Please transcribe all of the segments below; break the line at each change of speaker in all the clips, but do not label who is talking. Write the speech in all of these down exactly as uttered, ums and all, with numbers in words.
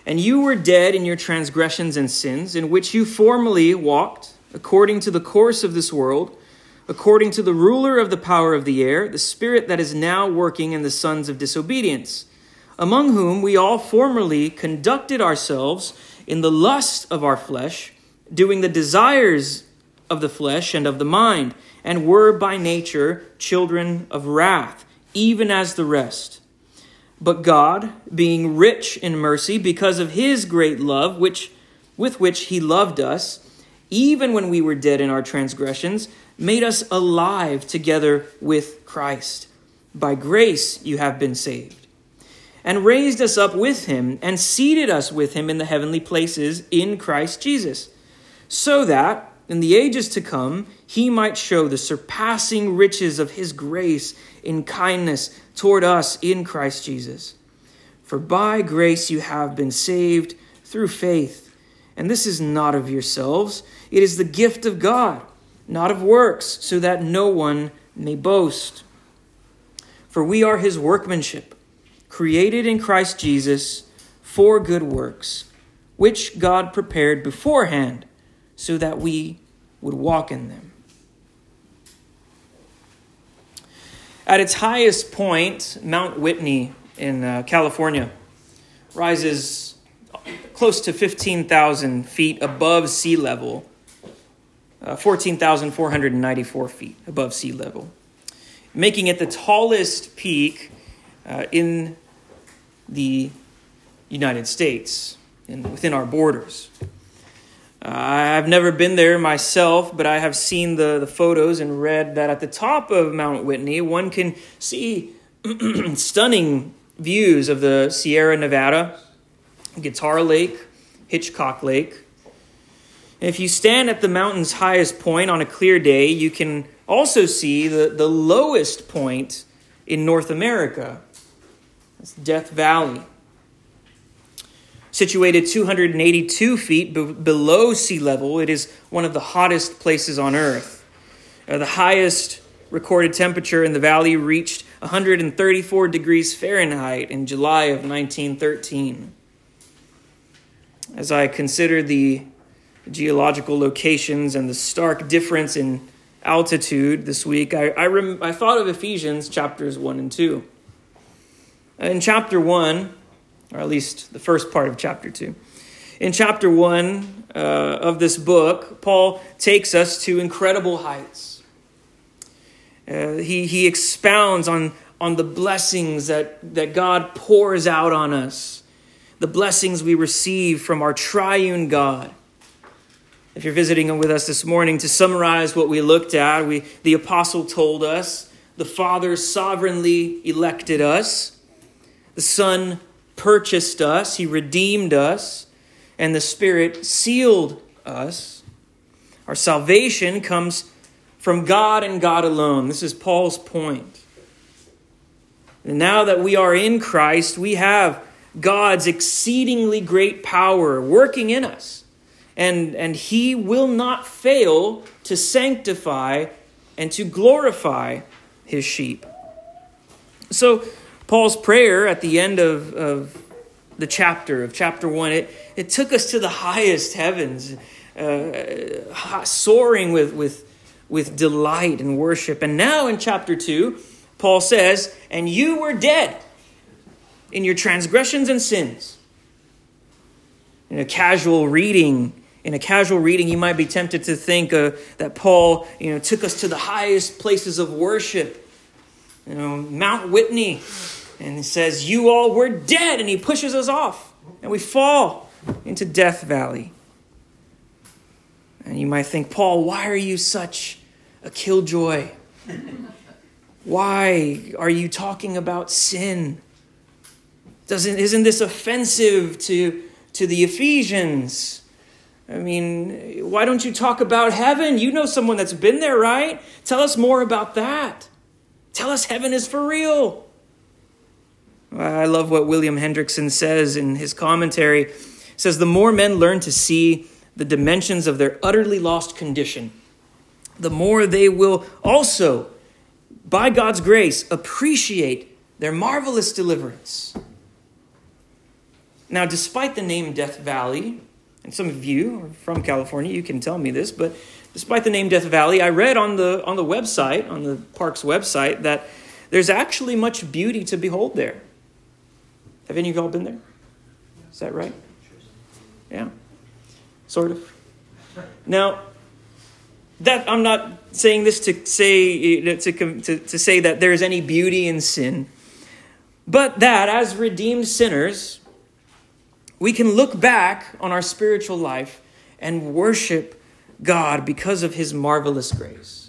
And you were dead in your transgressions and sins, in which you formerly walked, according to the course of this world, according to the ruler of the power of the air, the spirit that is now working in the sons of disobedience, among whom we all formerly conducted ourselves in the lust of our flesh, doing the desires of the flesh and of the mind, and were by nature children of wrath, even as the rest. But God, being rich in mercy, because of his great love, which with which he loved us, even when we were dead in our transgressions, made us alive together with Christ. By grace you have been saved. And raised us up with him, and seated us with him in the heavenly places in Christ Jesus, so that in the ages to come he might show the surpassing riches of his grace in kindness toward us in Christ Jesus. For by grace you have been saved through faith, and this is not of yourselves, it is the gift of God, not of works, so that no one may boast. For we are his workmanship, created in Christ Jesus for good works, which God prepared beforehand, so that we would walk in them. At its highest point, Mount Whitney in uh, California rises close to fifteen thousand feet above sea level, uh, fourteen thousand four hundred ninety-four feet above sea level, making it the tallest peak uh, in the United States, in, within our borders. Uh, I've never been there myself, but I have seen the, the photos and read that at the top of Mount Whitney, one can see stunning views of the Sierra Nevada, Guitar Lake, Hitchcock Lake. And if you stand at the mountain's highest point on a clear day, you can also see the, the lowest point in North America. That's Death Valley. Situated two hundred eighty-two feet be- below sea level, it is one of the hottest places on earth. Uh, the highest recorded temperature in the valley reached one hundred thirty-four degrees Fahrenheit in July of nineteen thirteen. As I consider the geological locations and the stark difference in altitude this week, I I, rem- I thought of Ephesians chapters one and two. In chapter one, or at least the first part of chapter two. In chapter one uh, of this book, Paul takes us to incredible heights. Uh, he, he expounds on, on the blessings that, that God pours out on us, the blessings we receive from our triune God. If you're visiting with us this morning, to summarize what we looked at, we the apostle told us the Father sovereignly elected us, the Son purchased us, he redeemed us, and the Spirit sealed us. Our salvation comes from God and God alone. This is Paul's point. And now that we are in Christ, we have God's exceedingly great power working in us. And, and he will not fail to sanctify and to glorify his sheep. So, Paul's prayer at the end of, of the chapter, of chapter one, it, it took us to the highest heavens, uh, soaring with, with, with delight and worship. And now in chapter two, Paul says, and you were dead in your transgressions and sins. In a casual reading, in a casual reading, you might be tempted to think uh, that Paul, you know, took us to the highest places of worship. You know, Mount Whitney, and he says, you all were dead, and he pushes us off, and we fall into Death Valley. And you might think, Paul, why are you such a killjoy? Why are you talking about sin? Doesn't isn't this offensive to, to the Ephesians? I mean, why don't you talk about heaven? You know someone that's been there, right? Tell us more about that. Tell us heaven is for real. I love what William Hendrickson says in his commentary. He says, the more men learn to see the dimensions of their utterly lost condition, the more they will also, by God's grace, appreciate their marvelous deliverance. Now, despite the name Death Valley, and some of you are from California, you can tell me this, but despite the name Death Valley, I read on the on the website, on the park's website, that there's actually much beauty to behold there. Have any of y'all been there? Is that right? Yeah, sort of. Now, that I'm not saying this to say to, to, to say that there's any beauty in sin, but that as redeemed sinners, we can look back on our spiritual life and worship God because of his marvelous grace.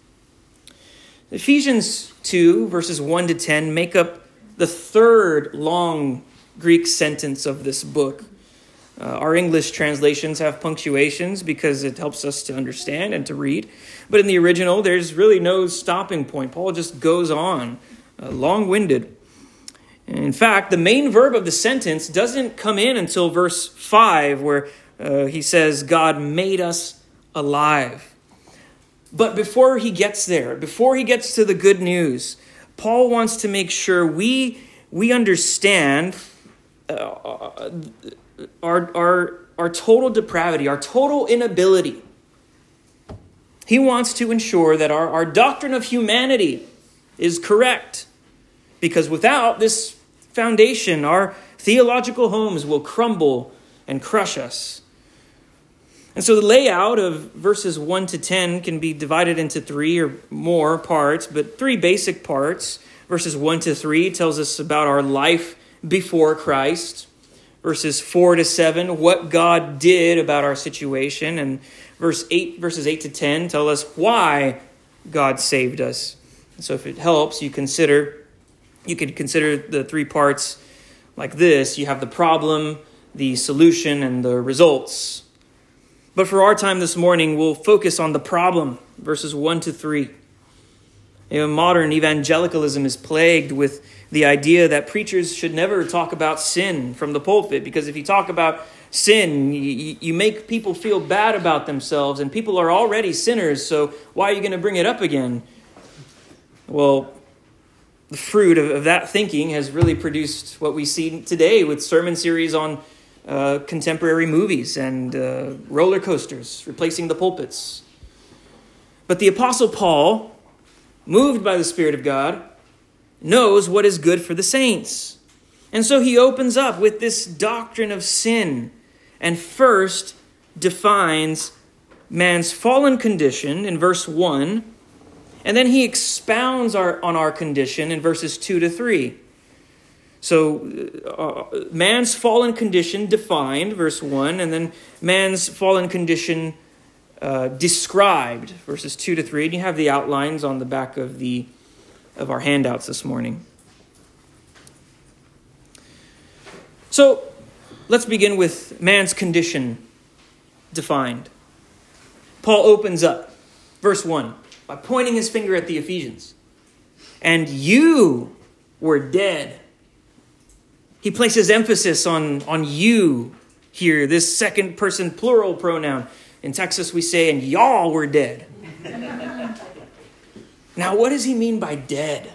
Ephesians two, verses one to ten, make up the third long Greek sentence of this book. Uh, our English translations have punctuations because it helps us to understand and to read. But in the original, there's really no stopping point. Paul just goes on, uh, long-winded. In fact, the main verb of the sentence doesn't come in until verse five, where uh, he says, God made us alive. But before he gets there, before he gets to the good news, Paul wants to make sure we we understand uh, our, our, our total depravity, our total inability. He wants to ensure that our, our doctrine of humanity is correct, because without this foundation, our theological homes will crumble and crush us. And so the layout of verses one to ten can be divided into three or more parts, but three basic parts. Verses one to three tells us about our life before Christ. Verses four to seven, what God did about our situation. And verse eight, verses eight to ten tell us why God saved us. And so if it helps, you consider, you could consider the three parts like this. You have the problem, the solution, and the results. But for our time this morning, we'll focus on the problem, verses one to three. You know, modern evangelicalism is plagued with the idea that preachers should never talk about sin from the pulpit, because if you talk about sin, you, you make people feel bad about themselves, and people are already sinners, so why are you going to bring it up again? Well, the fruit of, of that thinking has really produced what we see today with sermon series on Uh, contemporary movies and uh, roller coasters replacing the pulpits. But the Apostle Paul, moved by the Spirit of God, knows what is good for the saints. And so he opens up with this doctrine of sin and first defines man's fallen condition in verse one, and then he expounds our, on our condition in verses two to three. So uh, man's fallen condition defined, verse one, and then man's fallen condition uh, described, verses two to three. And you have the outlines on the back of the of our handouts this morning. So let's begin with man's condition defined. Paul opens up, verse one, by pointing his finger at the Ephesians. And you were dead. He places emphasis on, on you here, this second person plural pronoun. In Texas, we say, and y'all were dead. Now, what does he mean by dead?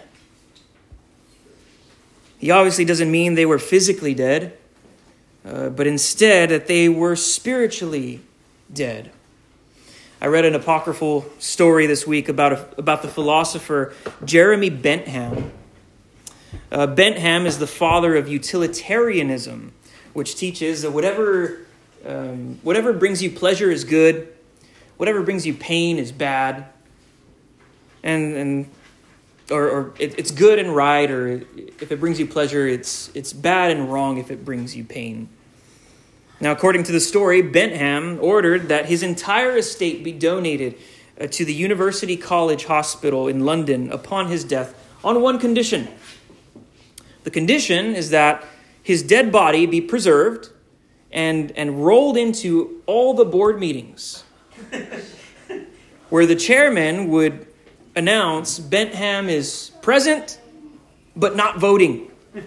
He obviously doesn't mean they were physically dead, uh, but instead that they were spiritually dead. I read an apocryphal story this week about, a, about the philosopher Jeremy Bentham. Uh, Bentham is the father of utilitarianism, which teaches that whatever um, whatever brings you pleasure is good, whatever brings you pain is bad, and and or, or it, it's good and right, or if it brings you pleasure, it's it's bad and wrong if it brings you pain. Now, according to the story, Bentham ordered that his entire estate be donated uh, to the University College Hospital in London upon his death on one condition. The condition is that his dead body be preserved and, and rolled into all the board meetings where the chairman would announce Bentham is present but not voting.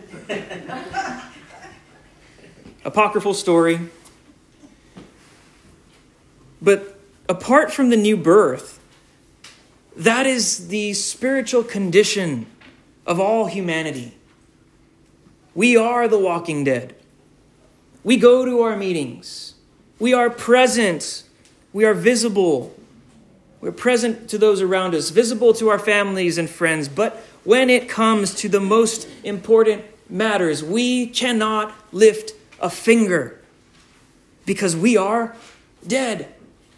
Apocryphal story. But apart from the new birth, that is the spiritual condition of all humanity. We are the walking dead. We go to our meetings. We are present. We are visible. We're present to those around us, visible to our families and friends. But when it comes to the most important matters, we cannot lift a finger because we are dead.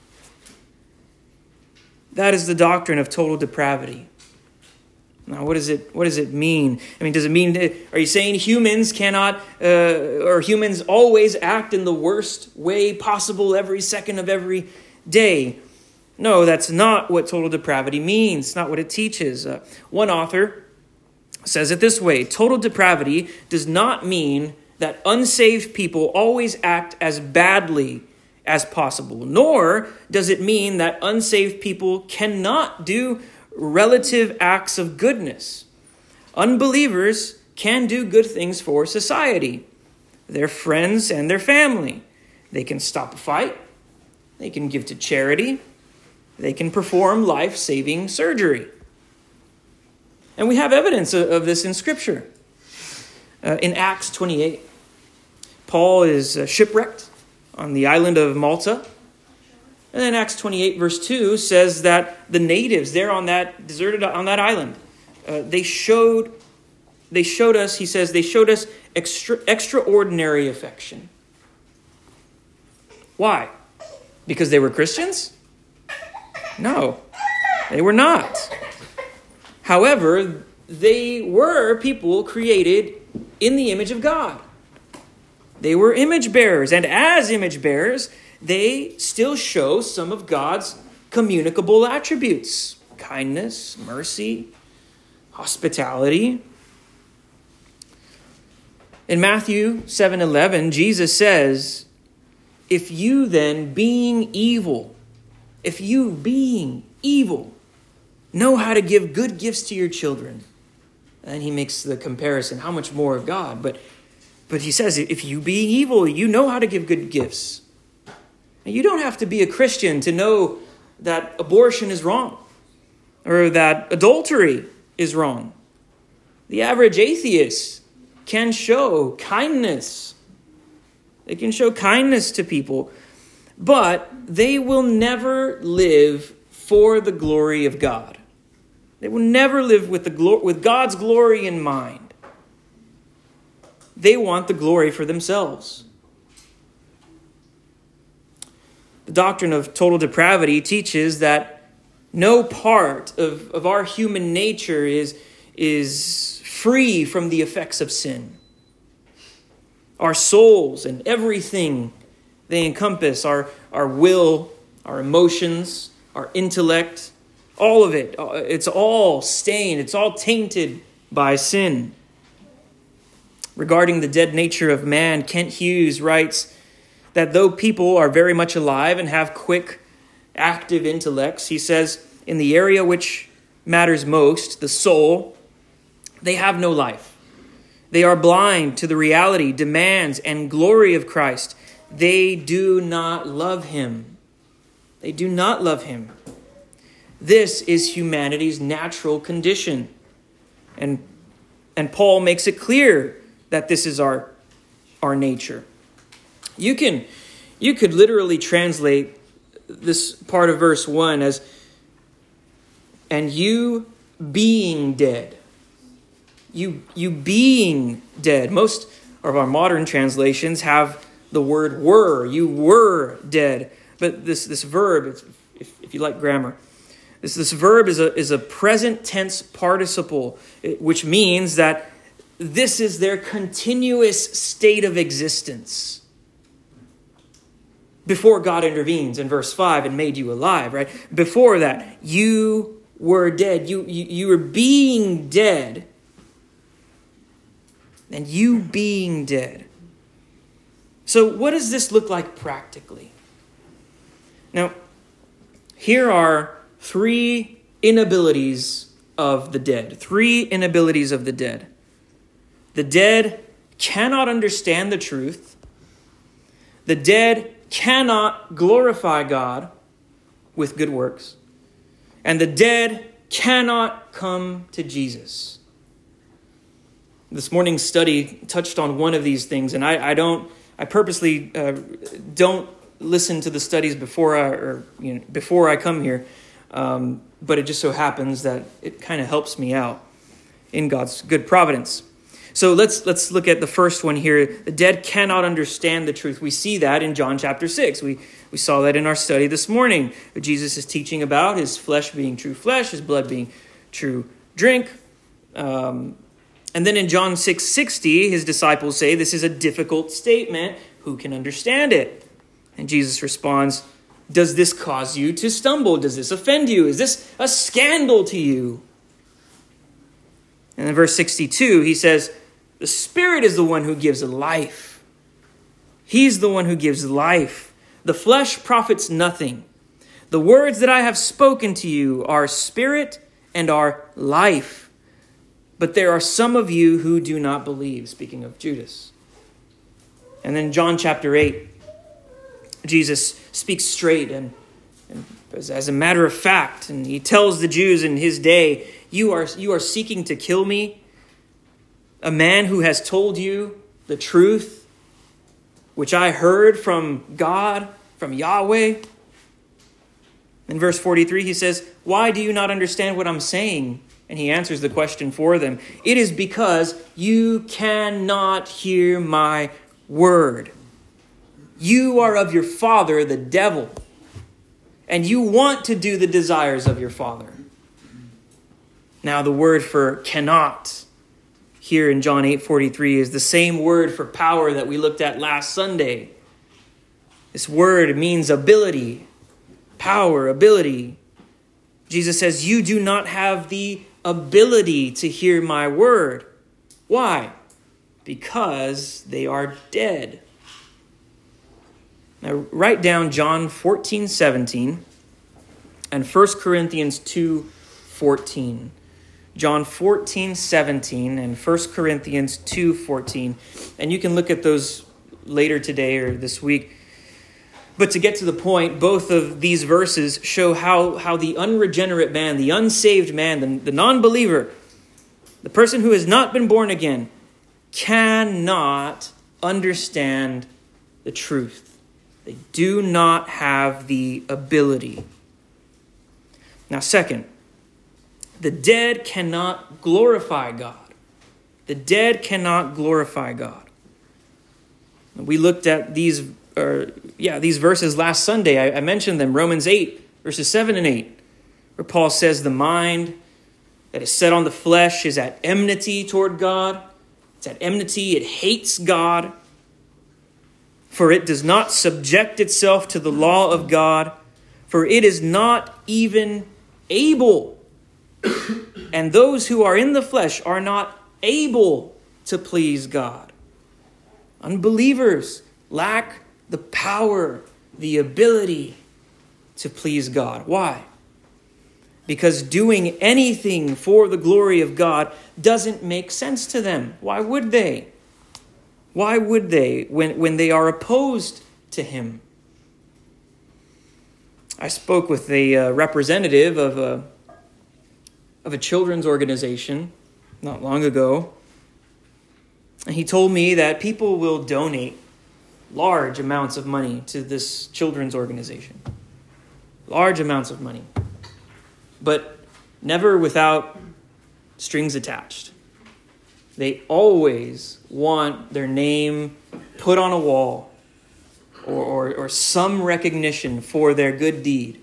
That is the doctrine of total depravity. Now, what does it what does it mean? I mean, does it mean, are you saying humans cannot, uh, or humans always act in the worst way possible every second of every day? No, that's not what total depravity means. It's not what it teaches. Uh, one author says it this way: total depravity does not mean that unsaved people always act as badly as possible, nor does it mean that unsaved people cannot do relative acts of goodness. Unbelievers can do good things for society, their friends and their family. They can stop a fight. They can give to charity. They can perform life-saving surgery. And we have evidence of this in Scripture. Uh, in Acts twenty-eight, Paul is uh, shipwrecked on the island of Malta. And then Acts twenty-eight verse two says that the natives there on that deserted on that island, uh, they showed they showed us, he says, they showed us extra, extraordinary affection. Why? Because they were Christians? No, they were not. However, they were people created in the image of God. They were image bearers, and as image bearers, they still show some of God's communicable attributes: kindness, mercy, hospitality. In Matthew seven eleven, Jesus says, if you then, being evil, if you, being evil, know how to give good gifts to your children. And he makes the comparison, how much more of God? But, but he says, if you, being evil, you know how to give good gifts. You don't have to be a Christian to know that abortion is wrong or that adultery is wrong. The average atheist can show kindness. They can show kindness to people, but they will never live for the glory of God. They will never live with the glo- with God's glory in mind. They want the glory for themselves. The doctrine of total depravity teaches that no part of, of our human nature is, is free from the effects of sin. Our souls and everything they encompass, our, our will, our emotions, our intellect, all of it, it's all stained, it's all tainted by sin. Regarding the dead nature of man, Kent Hughes writes that though people are very much alive and have quick, active intellects, he says, in the area which matters most, the soul, they have no life. They are blind to the reality, demands, and glory of Christ. They do not love him. They do not love him. This is humanity's natural condition. And, and Paul makes it clear that this is our, our nature. You can, you could literally translate this part of verse one as, and you being dead. You, you being dead. Most of our modern translations have the word were. You were dead. But this, this verb, if, if you like grammar, this, this verb is a, is a present tense participle, which means that this is their continuous state of existence. Before God intervenes in verse five and made you alive, right? Before that, you were dead. You, you, you were being dead. And you being dead. So what does this look like practically? Now, here are three inabilities of the dead. Three inabilities of the dead. The dead cannot understand the truth. The dead cannot glorify God with good works. And the dead cannot come to Jesus. This morning's study touched on one of these things, and I, I don't I purposely uh, don't listen to the studies before I, or, you know, before I come here, um, but it just so happens that it kind of helps me out in God's good providence. So let's let's look at the first one here. The dead cannot understand the truth. We see that in John chapter six. We we saw that in our study this morning. Jesus is teaching about his flesh being true flesh, his blood being true drink. Um, and then in John six sixty, his disciples say, this is a difficult statement. Who can understand it? And Jesus responds, does this cause you to stumble? Does this offend you? Is this a scandal to you? And in verse sixty-two, he says, the Spirit is the one who gives life. He's the one who gives life. The flesh profits nothing. The words that I have spoken to you are spirit and are life. But there are some of you who do not believe, speaking of Judas. And then John chapter eight, Jesus speaks straight and, and as a matter of fact, and he tells the Jews in his day, you are, you are seeking to kill me, a man who has told you the truth, which I heard from God, from Yahweh. In verse forty-three, he says, why do you not understand what I'm saying? And he answers the question for them. It is because you cannot hear my word. You are of your father, the devil, and you want to do the desires of your father. Now, the word for cannot here in John eight forty-three is the same word for power that we looked at last Sunday. This word means ability, power, ability. Jesus says, you do not have the ability to hear my word. Why? Because they are dead. Now, write down John fourteen seventeen and First Corinthians two fourteen. John fourteen seventeen and First Corinthians two fourteen. And you can look at those later today or this week. But to get to the point, both of these verses show how, how the unregenerate man, the unsaved man, the, the non-believer, the person who has not been born again, cannot understand the truth. They do not have the ability. Now, second, the dead cannot glorify God. The dead cannot glorify God. We looked at these, or yeah, these verses last Sunday. I, I mentioned them, Romans eight, verses seven and eight, where Paul says the mind that is set on the flesh is at enmity toward God. It's at enmity. It hates God. For it does not subject itself to the law of God, for it is not even able. And those who are in the flesh are not able to please God. Unbelievers lack the power, the ability to please God. Why? Because doing anything for the glory of God doesn't make sense to them. Why would they? Why would they when, when they are opposed to him? I spoke with a uh, representative of a of a children's organization not long ago. And he told me that people will donate large amounts of money to this children's organization. Large amounts of money. But never without strings attached. They always want their name put on a wall or, or, or some recognition for their good deed.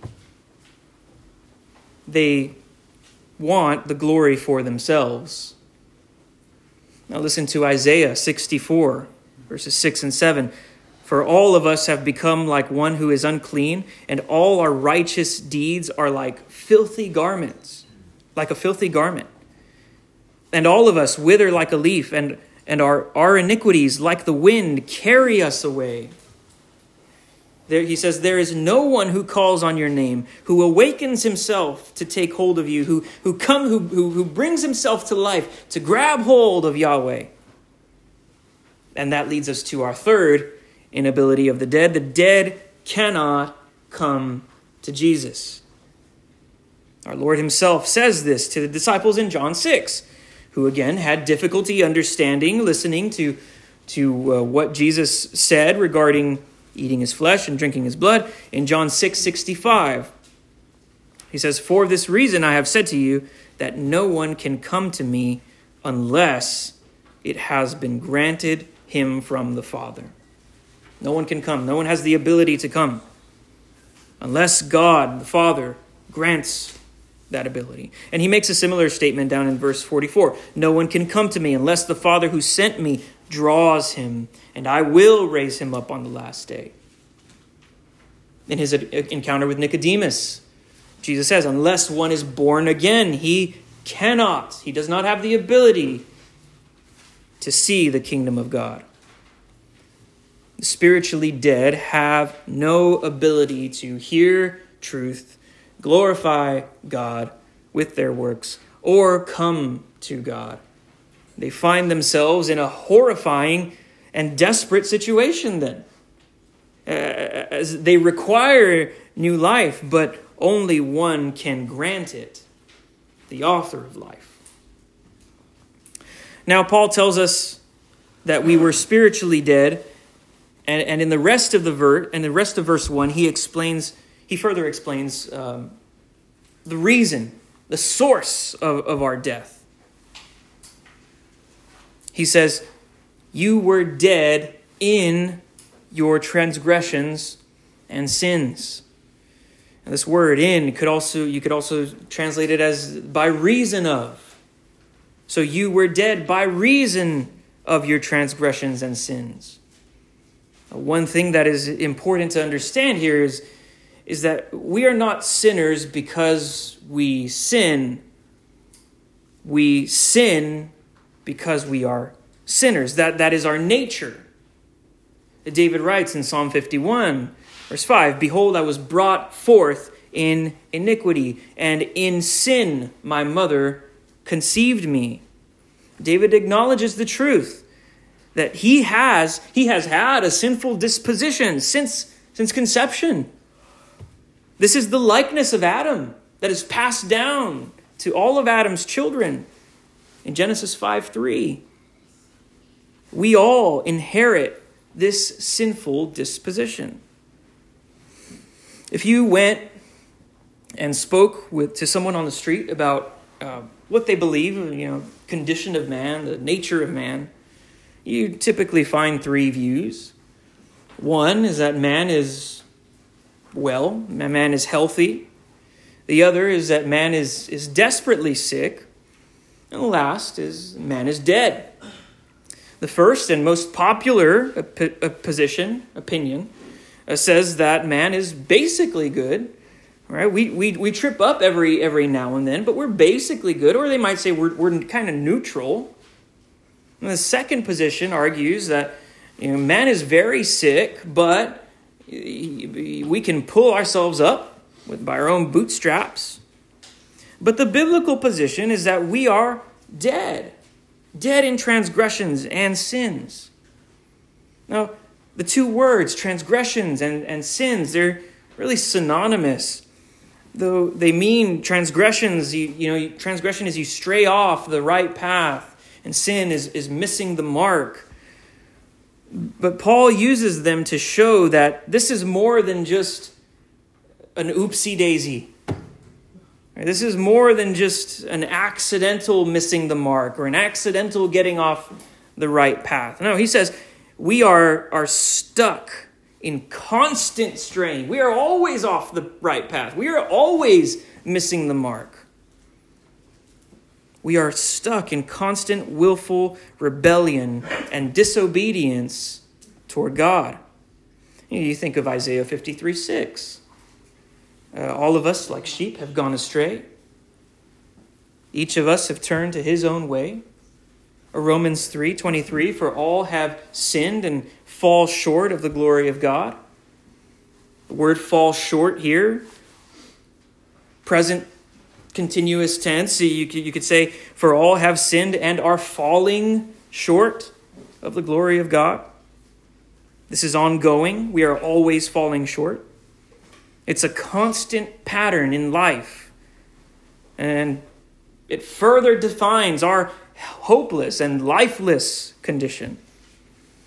They want the glory for themselves. Now listen to Isaiah sixty-four, verses six and seven. For all of us have become like one who is unclean, and all our righteous deeds are like filthy garments, like a filthy garment. And all of us wither like a leaf, and, and our, our iniquities, like the wind, carry us away. There, he says, there is no one who calls on your name, who awakens himself to take hold of you, who, who, come, who, who, who brings himself to life to grab hold of Yahweh. And that leads us to our third inability of the dead. The dead cannot come to Jesus. Our Lord himself says this to the disciples in John six, who again had difficulty understanding, listening to to uh, what Jesus said regarding eating his flesh and drinking his blood in John six sixty-five. He says, "For this reason I have said to you that no one can come to me unless it has been granted him from the Father." No one can come. No one has the ability to come unless God, the Father, grants that ability. And he makes a similar statement down in verse forty-four. "No one can come to me unless the Father who sent me draws him, and I will raise him up on the last day." In his encounter with Nicodemus, Jesus says, unless one is born again, he cannot, he does not have the ability to see the kingdom of God. The spiritually dead have no ability to hear truth, glorify God with their works, or come to God. They find themselves in a horrifying and desperate situation then. Uh, as they require new life, but only one can grant it, the author of life. Now, Paul tells us that we were spiritually dead, and, and in the rest of the verse, and the rest of verse one, he explains, he further explains um, the reason, the source of, of our death. He says, "You were dead in your transgressions and sins." And this word "in" could also, you could also translate it as by reason of. So you were dead by reason of your transgressions and sins. One thing that is important to understand here is, is that we are not sinners because we sin. We sin because we are sinners. That, that is our nature. David writes in Psalm fifty-one, verse five, "Behold, I was brought forth in iniquity, and in sin my mother conceived me." David acknowledges the truth that he has, he has had a sinful disposition since, since conception. This is the likeness of Adam that is passed down to all of Adam's children in Genesis five three. We all inherit this sinful disposition. If you went and spoke with to someone on the street about uh, what they believe, you know, condition of man, the nature of man, you typically find three views. One is that man is well, man is healthy. The other is that man is, is desperately sick. And the last is man is dead. The first and most popular position, opinion, uh, says that man is basically good. Right? We, we we trip up every every now and then, but we're basically good. Or they might say we're we're kind of neutral. And the second position argues that, you know, man is very sick, but we can pull ourselves up with by our own bootstraps. But the biblical position is that we are dead. Dead in transgressions and sins. Now, the two words, transgressions and, and sins, they're really synonymous. Though they mean transgressions, you, you know, transgression is you stray off the right path, and sin is, is missing the mark. But Paul uses them to show that this is more than just an oopsie daisy. This is more than just an accidental missing the mark or an accidental getting off the right path. No, he says we are, are stuck in constant strain. We are always off the right path. We are always missing the mark. We are stuck in constant willful rebellion and disobedience toward God. You think of Isaiah fifty-three six. Uh, all of us, like sheep, have gone astray. Each of us have turned to his own way. Or Romans three twenty-three, for all have sinned and fall short of the glory of God. The word fall short here, present continuous tense. You could, you could say, for all have sinned and are falling short of the glory of God. This is ongoing. We are always falling short. It's a constant pattern in life. And it further defines our hopeless and lifeless condition.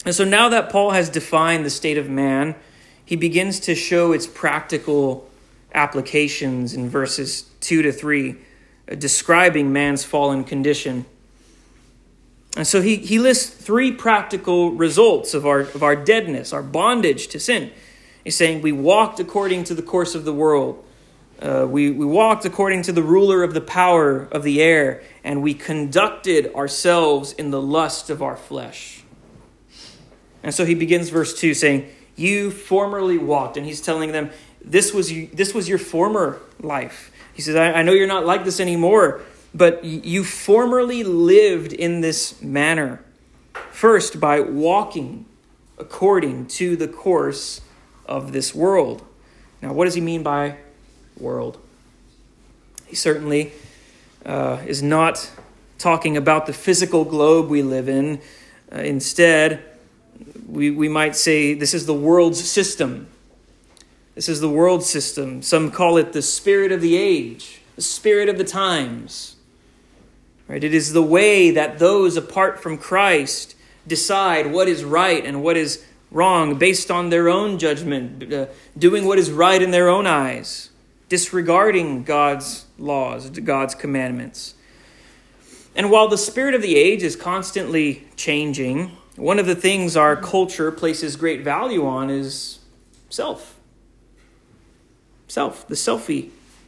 And so now that Paul has defined the state of man, he begins to show its practical applications in verses two to three, uh, describing man's fallen condition. And so he, he lists three practical results of our, of our deadness, our bondage to sin. He's saying we walked according to the course of the world. Uh, we, we walked according to the ruler of the power of the air, and we conducted ourselves in the lust of our flesh. And so he begins verse two saying, you formerly walked. And he's telling them, this was you, this was your former life. He says, I, I know you're not like this anymore, but you formerly lived in this manner. First, by walking according to the course of this world. Now, what does he mean by world? He certainly uh, is not talking about the physical globe we live in. Uh, instead, we, we might say this is the world's system. This is the world system. Some call it the spirit of the age, the spirit of the times. Right? It is the way that those apart from Christ decide what is right and what is wrong based on their own judgment, uh, doing what is right in their own eyes, disregarding God's laws, God's commandments. And while the spirit of the age is constantly changing, one of the things our culture places great value on is self. Self, the selfie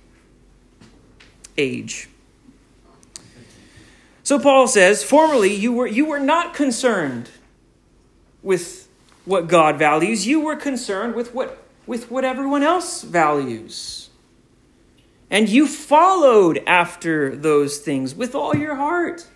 age. So Paul says, formerly you were you were not concerned with what God values. You were concerned with what with what everyone else values. And you followed after those things with all your heart.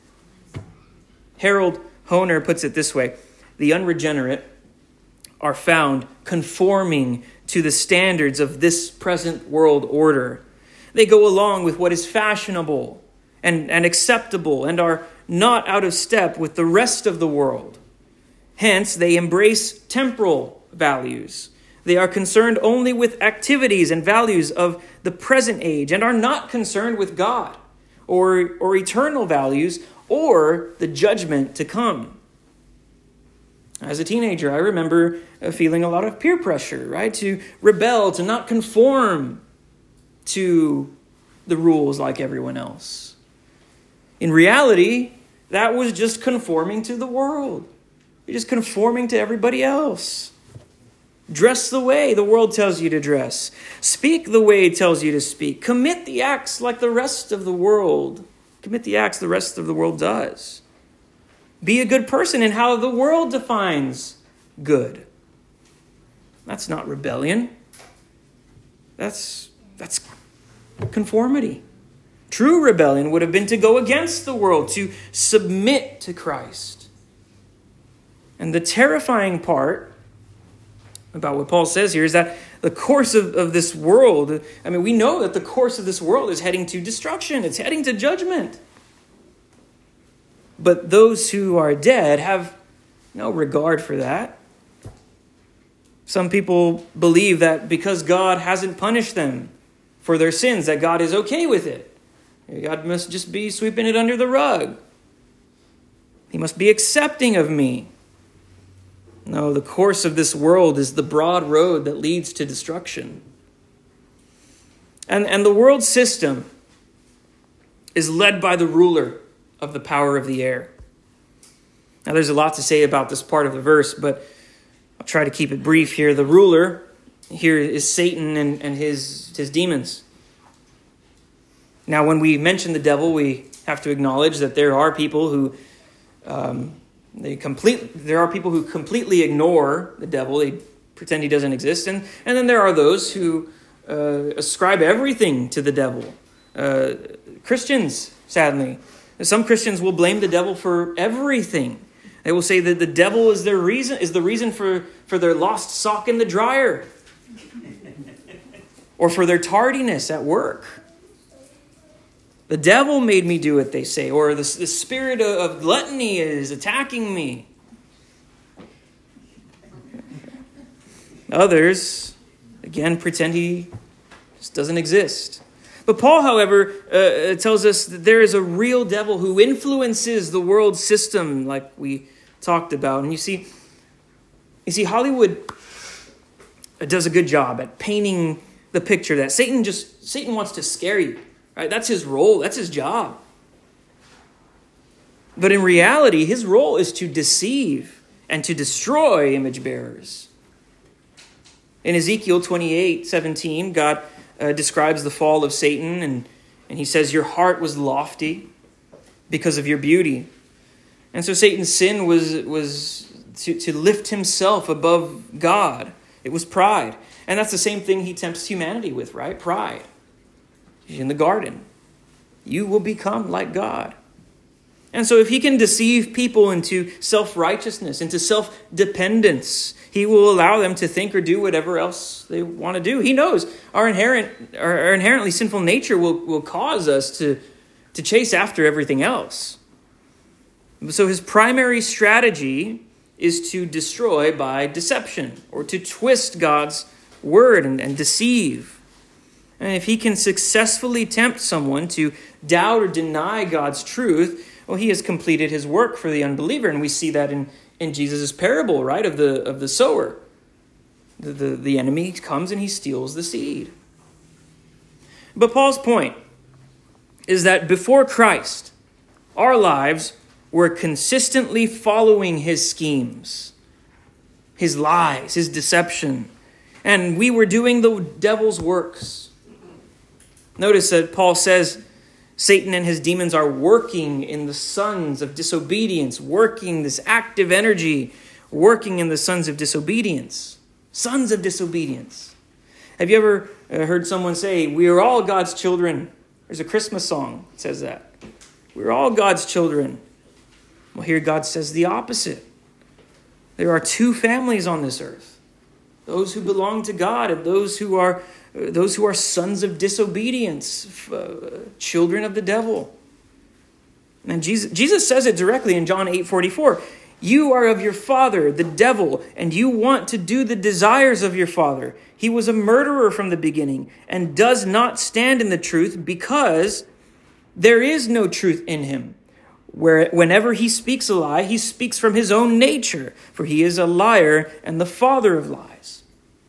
Harold Hoehner puts it this way: the unregenerate are found conforming to the standards of this present world order. They go along with what is fashionable and, and acceptable and are not out of step with the rest of the world. Hence, they embrace temporal values. They are concerned only with activities and values of the present age and are not concerned with God or, or eternal values or the judgment to come. As a teenager, I remember feeling a lot of peer pressure, right? To rebel, to not conform to the rules like everyone else. In reality, that was just conforming to the world. You're just conforming to everybody else. Dress the way the world tells you to dress. Speak the way it tells you to speak. Commit the acts like the rest of the world. Commit the acts the rest of the world does. Be a good person in how the world defines good. That's not rebellion. That's, that's conformity. True rebellion would have been to go against the world, to submit to Christ. And the terrifying part about what Paul says here is that the course of, of this world, I mean, we know that the course of this world is heading to destruction. It's heading to judgment. But those who are dead have no regard for that. Some people believe that because God hasn't punished them for their sins, that God is okay with it. God must just be sweeping it under the rug. He must be accepting of me. No, the course of this world is the broad road that leads to destruction. And, and the world system is led by the ruler of the power of the air. Now, there's a lot to say about this part of the verse, but I'll try to keep it brief here. The ruler here is Satan and, and his, his demons. Now, when we mention the devil, we have to acknowledge that there are people who um, they complete. There are people who completely ignore the devil. They pretend he doesn't exist, and and then there are those who uh, ascribe everything to the devil. Uh, Christians, sadly, some Christians will blame the devil for everything. They will say that the devil is their reason is the reason for, for their lost sock in the dryer, or for their tardiness at work. The devil made me do it, they say, or the, the spirit of, of gluttony is attacking me. Others, again, pretend he just doesn't exist. But Paul, however, uh, tells us that there is a real devil who influences the world system, like we talked about. And you see, you see, Hollywood does a good job at painting the picture that Satan just Satan wants to scare you, right? That's his role. That's his job. But in reality, his role is to deceive and to destroy image bearers. In Ezekiel twenty-eight seventeen, God uh, describes the fall of Satan, and, and he says, your heart was lofty because of your beauty. And so Satan's sin was, was to, to lift himself above God. It was pride. And that's the same thing he tempts humanity with, right? Pride. In the garden, you will become like God. And so if he can deceive people into self-righteousness, into self-dependence, he will allow them to think or do whatever else they want to do. He knows our inherent, our inherently sinful nature will, will cause us to, to chase after everything else. So his primary strategy is to destroy by deception, or to twist God's word and, and deceive. And if he can successfully tempt someone to doubt or deny God's truth, well, he has completed his work for the unbeliever. And we see that in, in Jesus' parable, right, of the of the sower. The, the, the enemy comes and he steals the seed. But Paul's point is that before Christ, our lives were consistently following his schemes, his lies, his deception. And we were doing the devil's works. Notice that Paul says Satan and his demons are working in the sons of disobedience, working this active energy, working in the sons of disobedience. Sons of disobedience. Have you ever heard someone say, we are all God's children? There's a Christmas song that says that. We're all God's children. Well, here God says the opposite. There are two families on this earth. Those who belong to God and those who are those who are sons of disobedience, uh, children of the devil. And Jesus, Jesus says it directly in John eight forty-four. You are of your father, the devil, and you want to do the desires of your father. He was a murderer from the beginning and does not stand in the truth because there is no truth in him. Where whenever he speaks a lie, he speaks from his own nature, for he is a liar and the father of lies.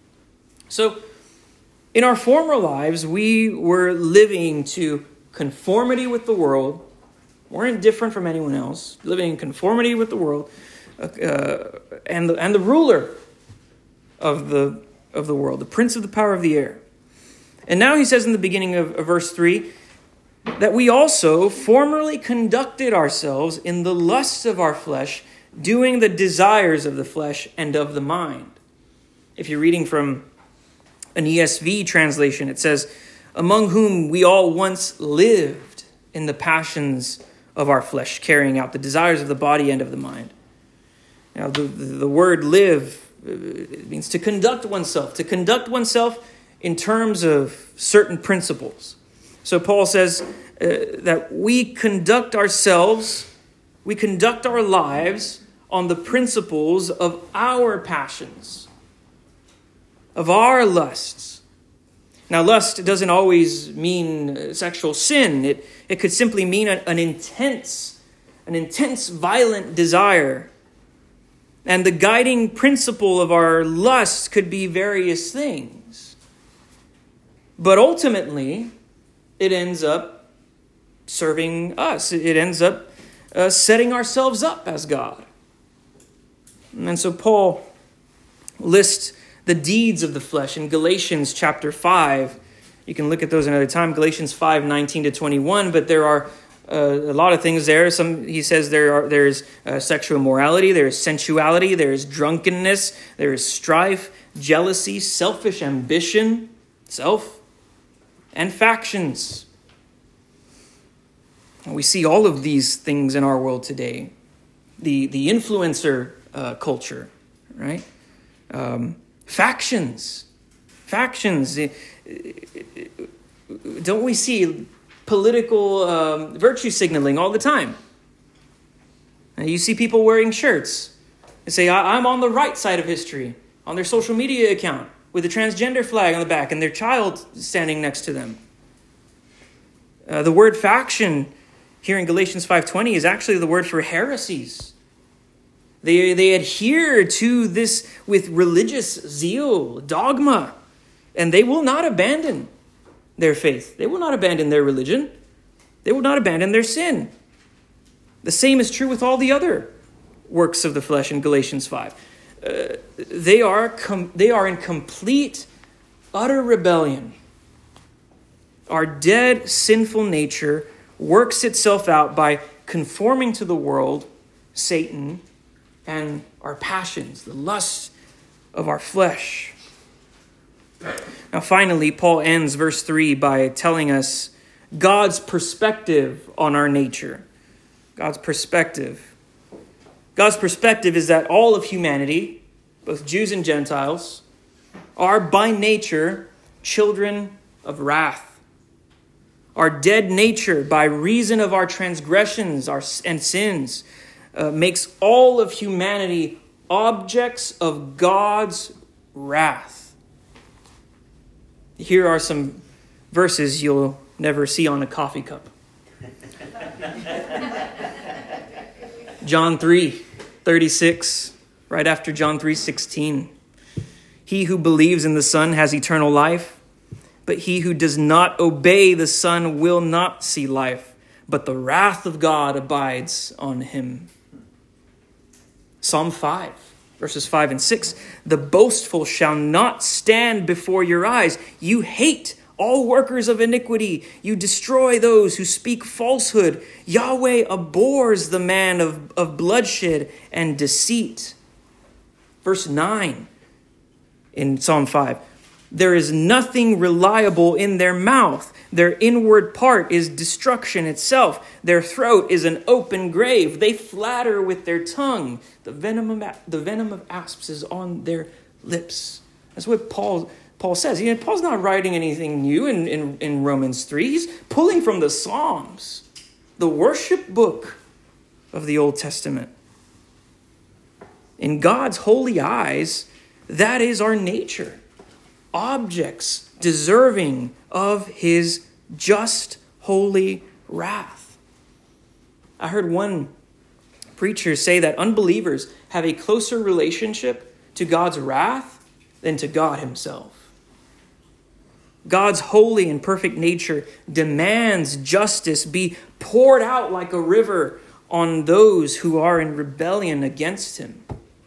So, in our former lives, we were living to conformity with the world, weren't different from anyone else, living in conformity with the world, uh, and the and the ruler of the of the world, the prince of the power of the air. And now he says in the beginning of, of verse three, that we also formerly conducted ourselves in the lusts of our flesh, doing the desires of the flesh and of the mind. If you're reading from an E S V translation, it says, among whom we all once lived in the passions of our flesh, carrying out the desires of the body and of the mind. Now, the, the word live it means to conduct oneself, to conduct oneself in terms of certain principles. So Paul says uh, that we conduct ourselves, we conduct our lives on the principles of our passions, of our lusts. Now, lust doesn't always mean sexual sin. It, it could simply mean an, an intense, an intense, violent desire. And the guiding principle of our lust could be various things. But ultimately, it ends up serving us. It ends up uh, setting ourselves up as God. And so Paul lists the deeds of the flesh in Galatians chapter five. You can look at those another time, Galatians five, nineteen to twenty-one, but there are uh, a lot of things there. Some he says there are there's uh, sexual immorality, there's sensuality, there's drunkenness, there is strife, jealousy, selfish ambition, self, and factions. And we see all of these things in our world today. The the influencer uh, culture, right? Um, Factions. Factions. Don't we see political um, virtue signaling all the time? And you see people wearing shirts and say, I'm on the right side of history, on their social media account with a transgender flag on the back and their child standing next to them. Uh, the word faction here in Galatians five twenty is actually the word for heresies. They, they adhere to this with religious zeal, dogma, and they will not abandon their faith. They will not abandon their religion. They will not abandon their sin. The same is true with all the other works of the flesh in Galatians five. Uh, they are com- they are in complete, utter rebellion. Our dead, sinful nature works itself out by conforming to the world, Satan, and our passions, the lusts of our flesh. Now, finally, Paul ends verse three by telling us God's perspective on our nature. God's perspective. God's perspective is that all of humanity, both Jews and Gentiles, are by nature children of wrath. Our dead nature, by reason of our transgressions our, and sins, uh, makes all of humanity objects of God's wrath. Here are some verses you'll never see on a coffee cup. John three thirty-six, right after John three sixteen. He who believes in the Son has eternal life, but he who does not obey the Son will not see life, but the wrath of God abides on him. Psalm five, verses five and six. The boastful shall not stand before your eyes. You hate all workers of iniquity. You destroy those who speak falsehood. Yahweh abhors the man of, of bloodshed and deceit. Verse nine in Psalm five. There is nothing reliable in their mouth. Their inward part is destruction itself. Their throat is an open grave. They flatter with their tongue. The venom of, the venom of asps is on their lips. That's what Paul, Paul says. You know, Paul's not writing anything new in, in, in Romans three. He's pulling from the Psalms, the worship book of the Old Testament. In God's holy eyes, that is our nature. Objects deserving of his just, holy wrath. I heard one preacher say that unbelievers have a closer relationship to God's wrath than to God himself. God's holy and perfect nature demands justice be poured out like a river on those who are in rebellion against him.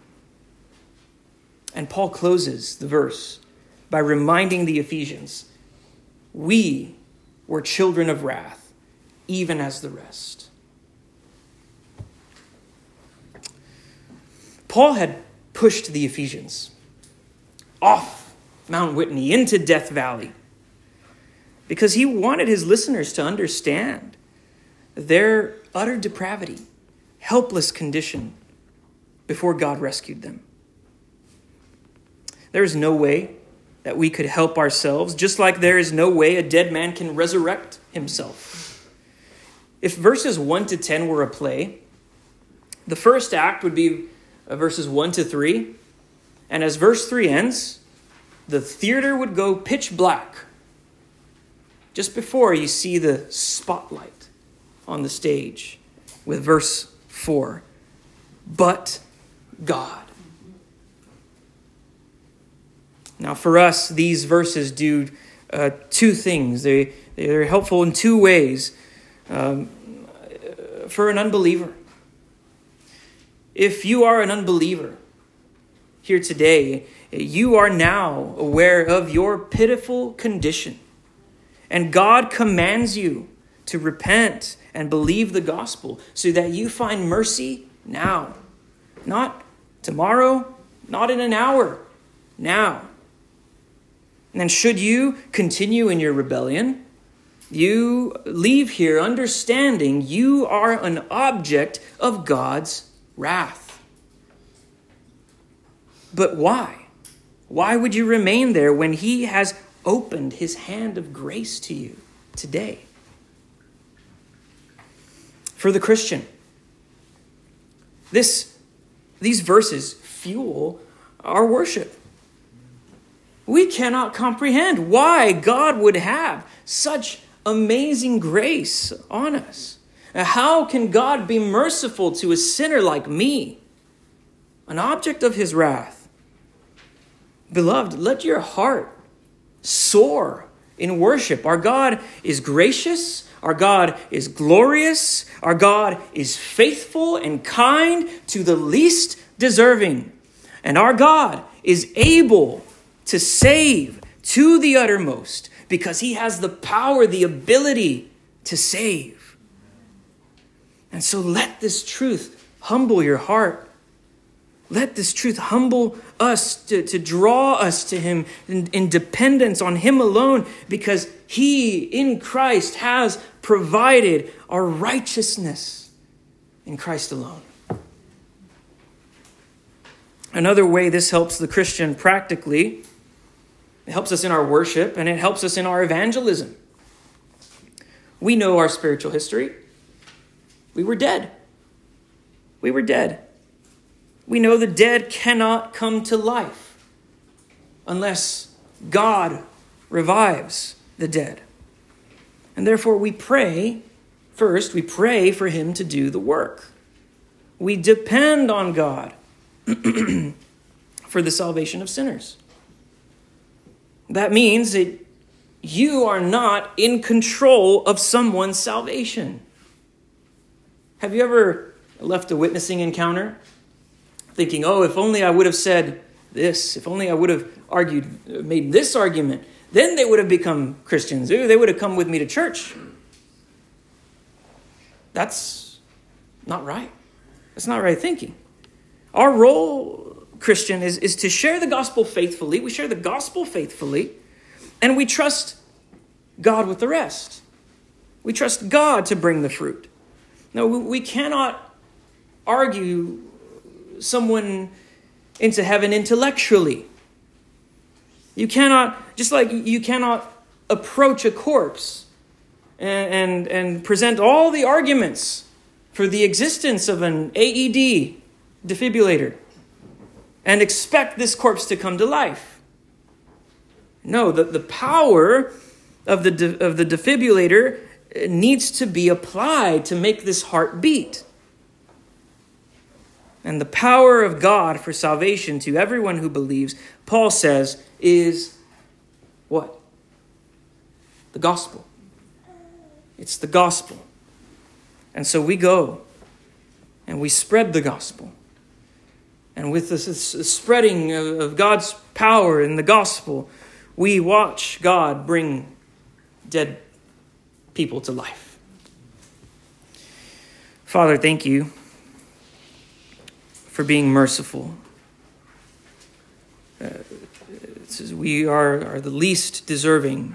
And Paul closes the verse by reminding the Ephesians, we were children of wrath, even as the rest. Paul had pushed the Ephesians off Mount Whitney into Death Valley because he wanted his listeners to understand their utter depravity, helpless condition before God rescued them. There is no way that we could help ourselves, just like there is no way a dead man can resurrect himself. If verses one to ten were a play, the first act would be verses one to three, and as verse three ends, the theater would go pitch black just before you see the spotlight on the stage with verse four. But God. Now, for us, these verses do uh, two things. They, they're helpful in two ways. Um, for an unbeliever, if you are an unbeliever here today, you are now aware of your pitiful condition. And God commands you to repent and believe the gospel so that you find mercy now. Not tomorrow, not in an hour, now. And then should you continue in your rebellion, you leave here understanding you are an object of God's wrath. But why? Why would you remain there when he has opened his hand of grace to you today? For the Christian, this, these verses fuel our worship. We cannot comprehend why God would have such amazing grace on us. How can God be merciful to a sinner like me? an object of his wrath. Beloved, let your heart soar in worship. Our God is gracious. Our God is glorious. Our God is faithful and kind to the least deserving. And our God is able to save to the uttermost because he has the power, the ability to save. And so let this truth humble your heart. Let this truth humble us to, to draw us to him in, in dependence on him alone, because he in Christ has provided our righteousness in Christ alone. Another way this helps the Christian practically, it helps us in our worship and it helps us in our evangelism. We know our spiritual history. We were dead. We were dead. We know the dead cannot come to life unless God revives the dead. And therefore we pray, first, we pray for him to do the work. We depend on God for the salvation of sinners. That means that you are not in control of someone's salvation. Have you ever left a witnessing encounter thinking, oh, if only I would have said this, if only I would have argued, made this argument, then they would have become Christians. Ooh, they would have come with me to church. That's not right. That's not right thinking. Our role, Christian, is, is to share the gospel faithfully. We share the gospel faithfully, and we trust God with the rest. We trust God to bring the fruit. No, we cannot argue someone into heaven intellectually. You cannot, just like you cannot approach a corpse and, and, and present all the arguments for the existence of an A E D defibrillator and expect this corpse to come to life. No, the, the power of the, de, of the defibrillator needs to be applied to make this heart beat. And the power of God for salvation to everyone who believes, Paul says, is what? The gospel. It's the gospel. And so we go and we spread the gospel. And with this, this spreading of, of God's power in the gospel, we watch God bring dead people to life. Father, thank you for being merciful. Uh, it says we are, are the least deserving.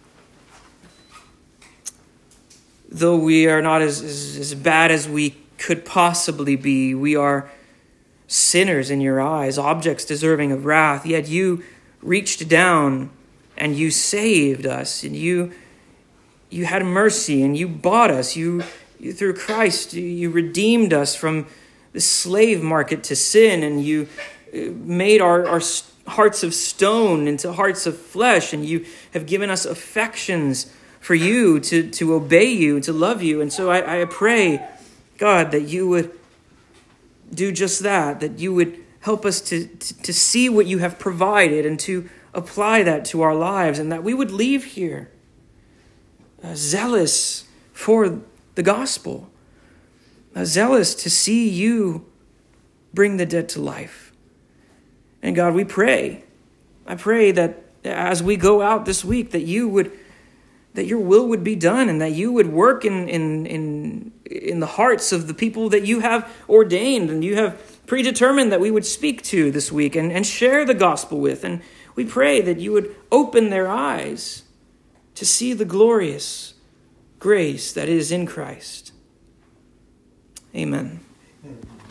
Though we are not as, as, as bad as we could possibly be, we are sinners in your eyes, objects deserving of wrath, yet you reached down and you saved us, and you you had mercy, and you bought us. You, you through Christ, you, you redeemed us from the slave market to sin, and you made our, our hearts of stone into hearts of flesh, and you have given us affections for you, to, to obey you, to love you. And so I, I pray, God, that you would do just that, that you would help us to, to, to see what you have provided and to apply that to our lives, and that we would leave here uh, zealous for the gospel, uh, zealous to see you bring the dead to life. And God, we pray, I pray that as we go out this week, that you would, that your will would be done, and that you would work in in in in the hearts of the people that you have ordained and you have predetermined that we would speak to this week and, and share the gospel with. And we pray that you would open their eyes to see the glorious grace that is in Christ. Amen. Amen.